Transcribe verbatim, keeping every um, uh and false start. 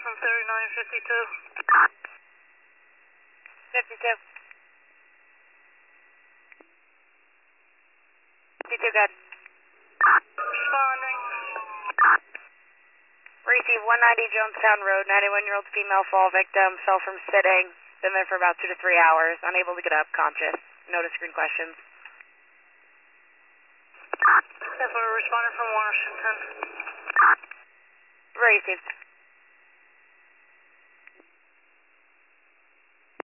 from thirty-nine fifty-two. fifty-two. fifty-two, good. Responding. Receive one ninety Jonestown Road, ninety-one-year-old female fall victim, fell from sitting, been there for about two to three hours, unable to get up, conscious. No to screen questions. If we're responding from Washington. Received.